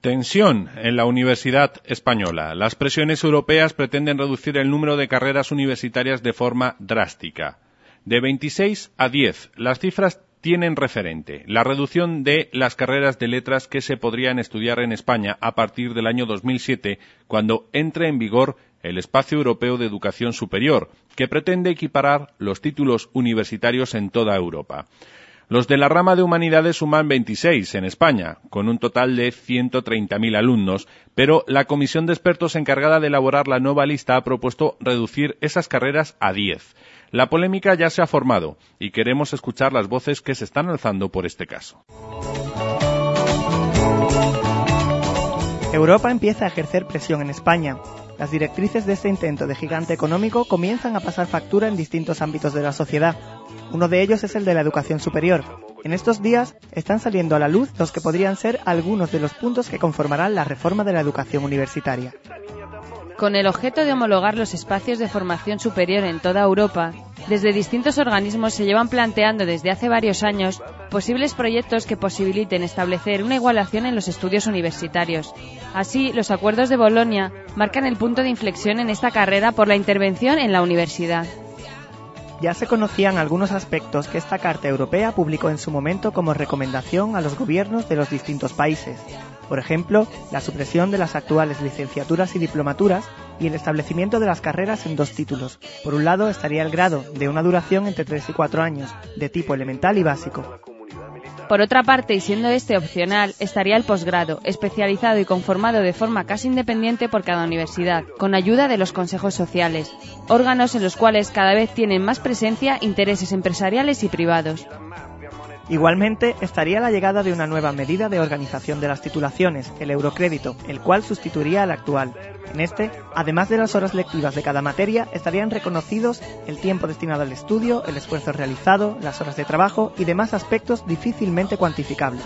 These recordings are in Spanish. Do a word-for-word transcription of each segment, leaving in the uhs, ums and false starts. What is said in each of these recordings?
Tensión en la Universidad Española. Las presiones europeas pretenden reducir el número de carreras universitarias de forma drástica. De veintiséis a diez, las cifras tienen referente la reducción de las carreras de letras que se podrían estudiar en España a partir del año dos mil siete, cuando entre en vigor el Espacio Europeo de Educación Superior, que pretende equiparar los títulos universitarios en toda Europa. Los de la rama de Humanidades suman veintiséis en España, con un total de ciento treinta mil alumnos, pero la comisión de expertos encargada de elaborar la nueva lista ha propuesto reducir esas carreras a diez. La polémica ya se ha formado y queremos escuchar las voces que se están alzando por este caso. Europa empieza a ejercer presión en España. Las directrices de este intento de gigante económico comienzan a pasar factura en distintos ámbitos de la sociedad. Uno de ellos es el de la educación superior. En estos días están saliendo a la luz los que podrían ser algunos de los puntos que conformarán la reforma de la educación universitaria. Con el objeto de homologar los espacios de formación superior en toda Europa, desde distintos organismos se llevan planteando desde hace varios años posibles proyectos que posibiliten establecer una igualación en los estudios universitarios. Así, los acuerdos de Bolonia marcan el punto de inflexión en esta carrera por la intervención en la universidad. Ya se conocían algunos aspectos que esta Carta Europea publicó en su momento como recomendación a los gobiernos de los distintos países. Por ejemplo, la supresión de las actuales licenciaturas y diplomaturas y el establecimiento de las carreras en dos títulos. Por un lado estaría el grado, de una duración entre tres y cuatro años, de tipo elemental y básico. Por otra parte, y siendo este opcional, estaría el posgrado, especializado y conformado de forma casi independiente por cada universidad, con ayuda de los consejos sociales, órganos en los cuales cada vez tienen más presencia intereses empresariales y privados. Igualmente, estaría la llegada de una nueva medida de organización de las titulaciones, el eurocrédito, el cual sustituiría al actual. En este, además de las horas lectivas de cada materia, estarían reconocidos el tiempo destinado al estudio, el esfuerzo realizado, las horas de trabajo y demás aspectos difícilmente cuantificables.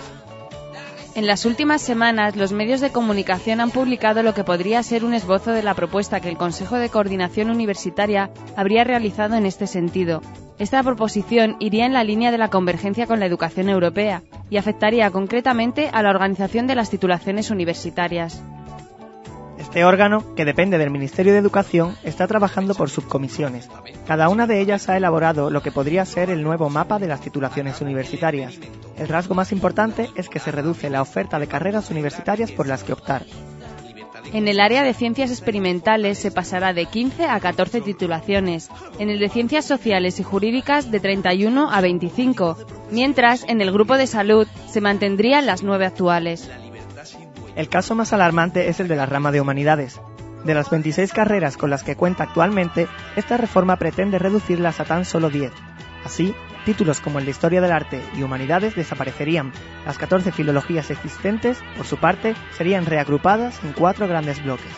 En las últimas semanas, los medios de comunicación han publicado lo que podría ser un esbozo de la propuesta que el Consejo de Coordinación Universitaria habría realizado en este sentido. Esta proposición iría en la línea de la convergencia con la educación europea y afectaría concretamente a la organización de las titulaciones universitarias. Este órgano, que depende del Ministerio de Educación, está trabajando por subcomisiones. Cada una de ellas ha elaborado lo que podría ser el nuevo mapa de las titulaciones universitarias. El rasgo más importante es que se reduce la oferta de carreras universitarias por las que optar. En el área de ciencias experimentales se pasará de quince a catorce titulaciones, en el de ciencias sociales y jurídicas de treinta y uno a veinticinco, mientras en el grupo de salud se mantendrían las nueve actuales. El caso más alarmante es el de la rama de Humanidades. De las veintiséis carreras con las que cuenta actualmente, esta reforma pretende reducirlas a tan solo diez. Así, títulos como el de Historia del Arte y Humanidades desaparecerían. Las catorce filologías existentes, por su parte, serían reagrupadas en cuatro grandes bloques.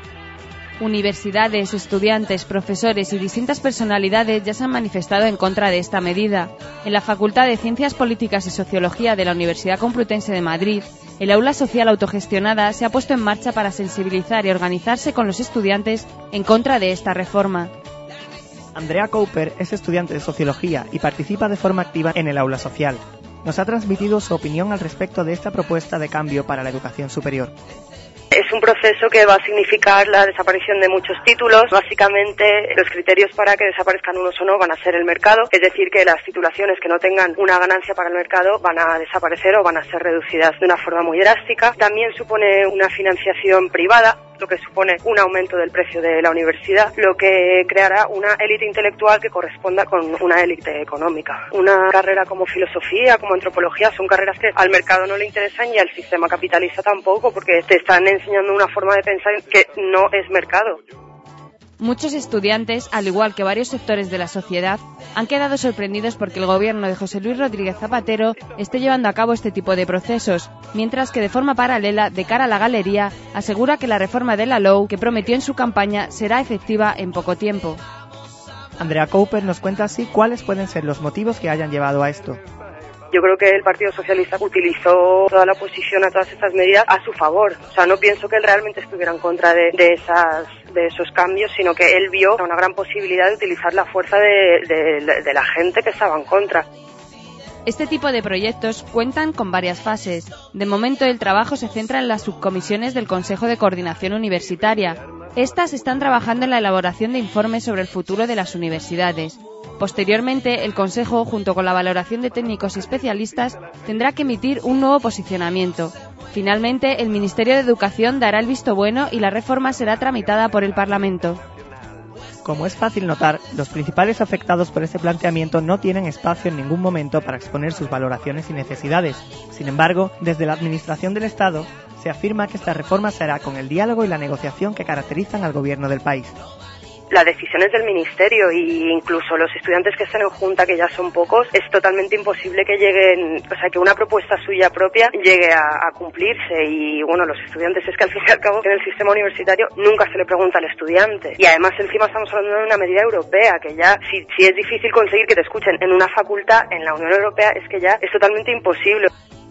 Universidades, estudiantes, profesores y distintas personalidades ya se han manifestado en contra de esta medida. En la Facultad de Ciencias Políticas y Sociología de la Universidad Complutense de Madrid, el aula social autogestionada se ha puesto en marcha para sensibilizar y organizarse con los estudiantes en contra de esta reforma. Andrea Cooper es estudiante de Sociología y participa de forma activa en el aula social. Nos ha transmitido su opinión al respecto de esta propuesta de cambio para la educación superior. Es un proceso que va a significar la desaparición de muchos títulos. Básicamente, los criterios para que desaparezcan unos o no van a ser el mercado, es decir, que las titulaciones que no tengan una ganancia para el mercado van a desaparecer o van a ser reducidas de una forma muy drástica. También supone una financiación privada, lo que supone un aumento del precio de la universidad, lo que creará una élite intelectual que corresponda con una élite económica. Una carrera como filosofía, como antropología, son carreras que al mercado no le interesan y al sistema capitalista tampoco, porque te están enseñando una forma de pensar que no es mercado. Muchos estudiantes, al igual que varios sectores de la sociedad, han quedado sorprendidos porque el gobierno de José Luis Rodríguez Zapatero esté llevando a cabo este tipo de procesos, mientras que de forma paralela, de cara a la galería, asegura que la reforma de la L O U que prometió en su campaña será efectiva en poco tiempo. Andrea Cooper nos cuenta así cuáles pueden ser los motivos que hayan llevado a esto. Yo creo que el Partido Socialista utilizó toda la oposición a todas estas medidas a su favor. O sea, no pienso que él realmente estuviera en contra de, de esas de esos cambios, sino que él vio una gran posibilidad de utilizar la fuerza de, de, de la gente que estaba en contra. Este tipo de proyectos cuentan con varias fases. De momento, el trabajo se centra en las subcomisiones del Consejo de Coordinación Universitaria. Estas están trabajando en la elaboración de informes sobre el futuro de las universidades. Posteriormente, el Consejo, junto con la valoración de técnicos y especialistas, tendrá que emitir un nuevo posicionamiento. Finalmente, el Ministerio de Educación dará el visto bueno y la reforma será tramitada por el Parlamento. Como es fácil notar, los principales afectados por este planteamiento no tienen espacio en ningún momento para exponer sus valoraciones y necesidades. Sin embargo, desde la Administración del Estado, se afirma que esta reforma se hará con el diálogo y la negociación que caracterizan al gobierno del país. Las decisiones del Ministerio e incluso los estudiantes que están en junta, que ya son pocos, es totalmente imposible que lleguen, o sea, que una propuesta suya propia llegue a, a cumplirse. Y bueno, los estudiantes, es que al fin y al cabo en el sistema universitario nunca se le pregunta al estudiante. Y además encima estamos hablando de una medida europea, que ya, si, si es difícil conseguir que te escuchen en una facultad, en la Unión Europea, es que ya es totalmente imposible.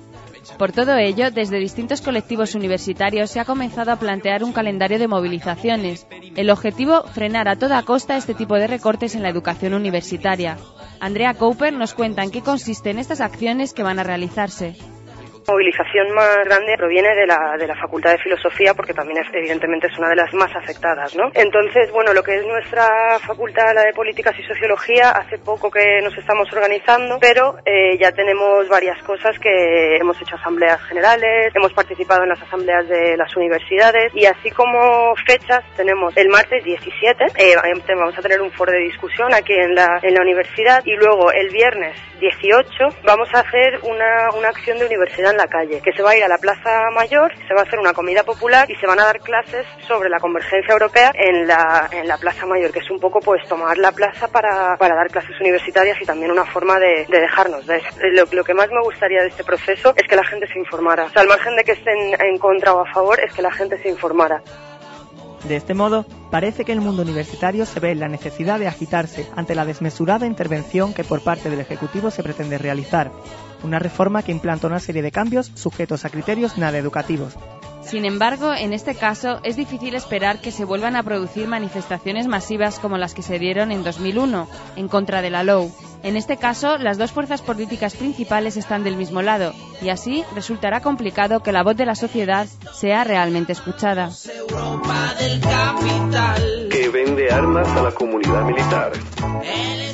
Por todo ello, desde distintos colectivos universitarios se ha comenzado a plantear un calendario de movilizaciones. El objetivo, frenar a toda costa este tipo de recortes en la educación universitaria. Andrea Cooper nos cuenta en qué consisten estas acciones que van a realizarse. La movilización más grande proviene de la, de la Facultad de Filosofía, porque también es, evidentemente es una de las más afectadas, ¿no? Entonces, bueno, lo que es nuestra facultad, la de Políticas y Sociología, hace poco que nos estamos organizando, pero eh, ya tenemos varias cosas, que hemos hecho asambleas generales, hemos participado en las asambleas de las universidades, y así como fechas tenemos el martes diecisiete, eh, vamos a tener un foro de discusión aquí en la, en la universidad, y luego el viernes dieciocho vamos a hacer una, una acción de universidad en la calle, que se va a ir a la Plaza Mayor, se va a hacer una comida popular y se van a dar clases sobre la convergencia europea en la, en la Plaza Mayor, que es un poco pues tomar la plaza para, para dar clases universitarias y también una forma de, de dejarnos ver. Lo, lo que más me gustaría de este proceso es que la gente se informara. O sea, al margen de que estén en contra o a favor, es que la gente se informara. De este modo, parece que el mundo universitario se ve en la necesidad de agitarse ante la desmesurada intervención que por parte del Ejecutivo se pretende realizar. Una reforma que implanta una serie de cambios sujetos a criterios nada educativos. Sin embargo, en este caso, es difícil esperar que se vuelvan a producir manifestaciones masivas como las que se dieron en dos mil uno, en contra de la L O U. En este caso, las dos fuerzas políticas principales están del mismo lado, y así resultará complicado que la voz de la sociedad sea realmente escuchada. Que vende armas a la comunidad militar.